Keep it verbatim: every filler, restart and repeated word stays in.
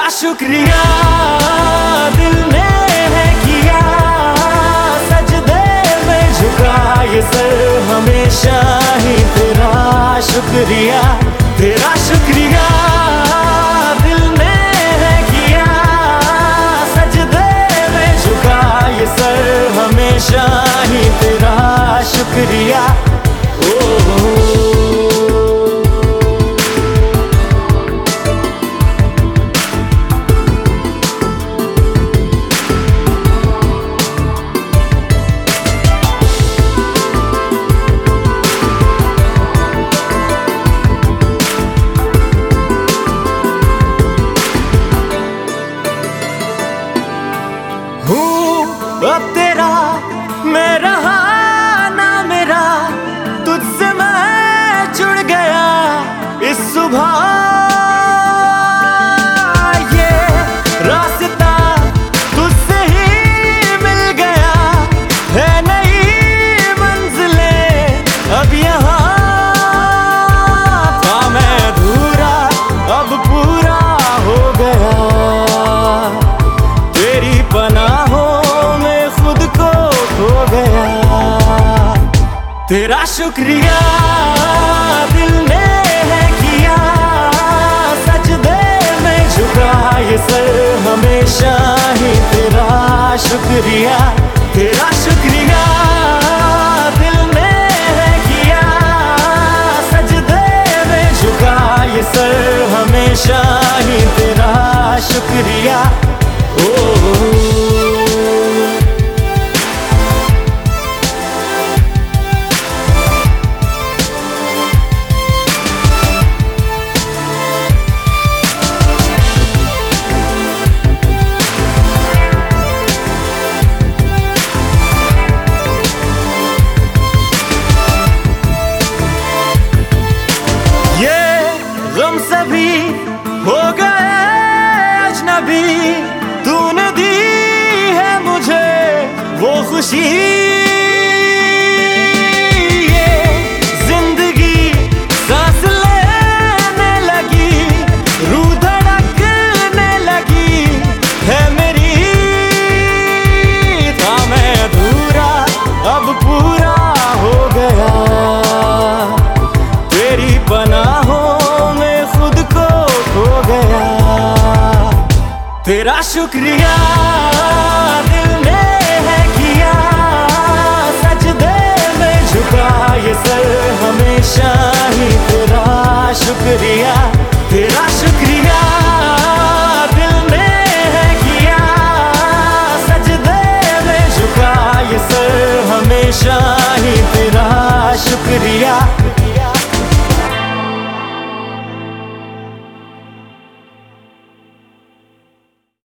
तेरा शुक्रिया दिल ने है किया, सजदे में झुका ये सर हमेशा ही तेरा शुक्रिया। तेरा शुक्रिया दिल ने है किया, सजदे में झुका ये सर हमेशा ही तेरा शुक्रिया। ओ अब तेरा मैं रहा ना मेरा, तुझसे मैं जुड़ गया इस सुबह। ये रास्ता तुझसे ही मिल गया है, नई मंजिलें अब यहाँ। था मैं अधूरा अब पूरा हो गया, तेरी पनाहों हो गया। तेरा शुक्रिया दिल ने है किया, सजदे में झुका ये सर हमेशा ही तेरा शुक्रिया। तेरा शुक्रिया दिल ने है किया, सजदे में झुका ये सर हमेशा ही तेरा शुक्रिया। ओ गम सभी हो गए अजनबी, तूने दी है मुझे वो खुशी। ये जिंदगी सांस लेने लगी, रूह धड़कने लगी है मेरी। था मैं अधूरा अब पूरा हो गया, तेरी पनाहों तेरा शुक्रिया दिल ने है किया, सजदे में झुका ये सर हमेशा ही तेरा शुक्रिया। तेरा शुक्रिया दिल ने है किया, सजदे में झुका ये सर हमेशा ही तेरा शुक्रिया।